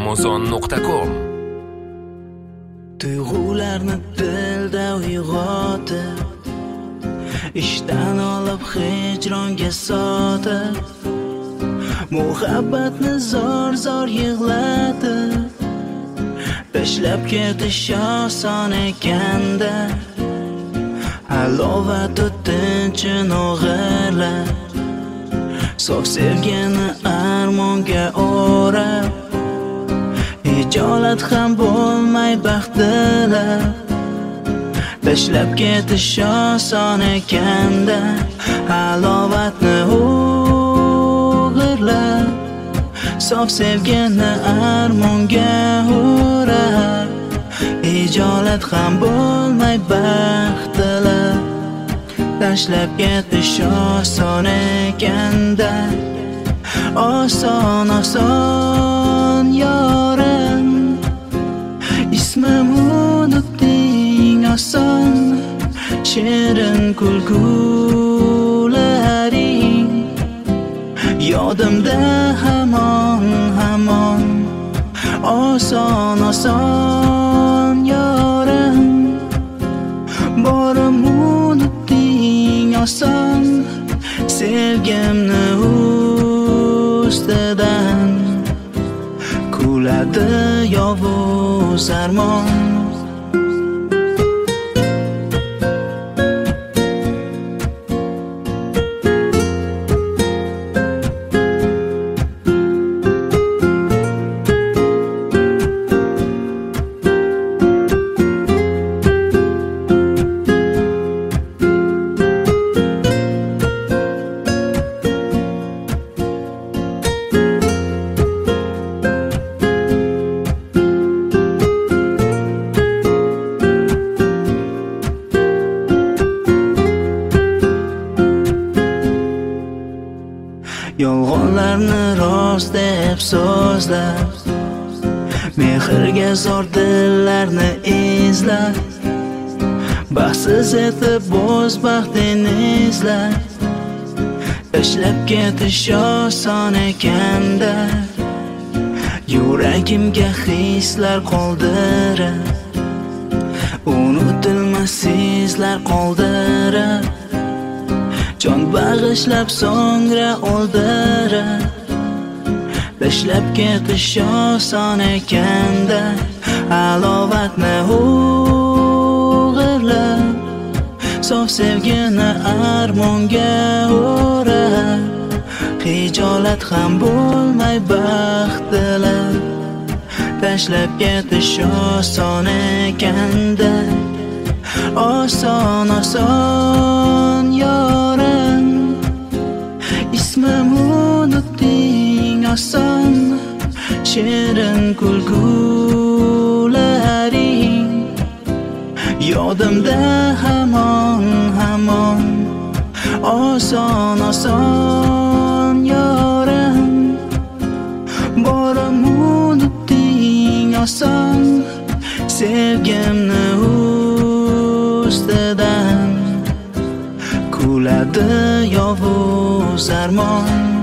amazon.com. Tuyg'ularni dilda uyg'otib, ishdan olib hijronga sotib, muhabbatni zor yig'latib, tashlab ketish oson ekanda, halovat o'ttinchini o'g'irlab, sof sevgini armonga o'rab, hijolat ham bo'lmay baxtlar, tashlab ketish oson ekanda, halovatni o'g'irlab, sof sevgini armonga o'rab, hijolat ham bo'lmay baxtlar, tashlab ketish oson ekanda, oson yorim, ismim unutding oson, shirin kulgularing yodimda hamon, oson yorim, borim unutding oson, sevgimni ustidan kuladi yovuz armon. Yolg'onlarni rost deb so'zlab, mehrga zor dillarni izlab, baxtsiz etib bo'z baxtini izlab, tashlab ketish oson ekanda, yuragimga hislar qoldirib, unutilmas izlar qoldirib, jon bag'ishlab so'ngra o'ldirib, tashlab ketish oson ekanda, halovatni o'g'irlab, sof sevgini armonga o'rab, hijolat ham bo'lmay baxtlar, tashlab ketish oson ekanda, oson yorim, ismim unutding oson, shirin kulgularing yodimda hamon, oson yorim, borim unutding oson, sevgimni ustidan kuladi yovuz armon.